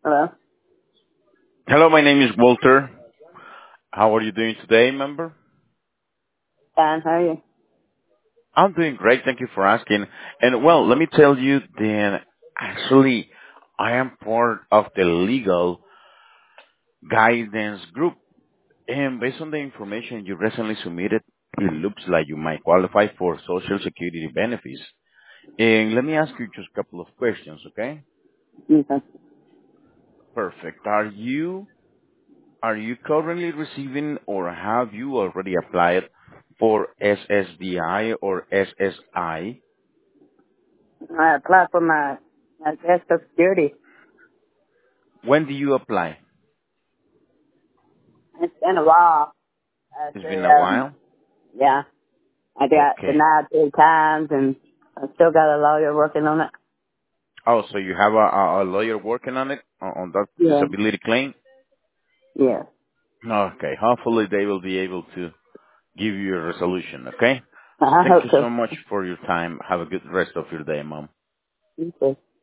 Hello. Hello, my name is Walter. How are you doing today, member? Fine. How are you? I'm doing great. Thank you for asking. And well, let me tell you then, actually, I am part of the legal guidance group. And based on the information you recently submitted, it looks like you might qualify for Social Security benefits. And let me ask you just a couple of questions, okay? Okay. Perfect. Are you currently receiving or have you already applied for SSDI or SSI? I applied for my Social Security. When do you apply? It's been a while. It's been a while. Yeah, I got Okay. denied 3 times, and I still got a lawyer working on it. Oh, so you have a lawyer working on it, on that Yeah. disability claim? Yeah. Okay. Hopefully they will be able to give you a resolution, okay? I Thank hope you so. so much for your time. Have a good rest of your day, Mom. You too.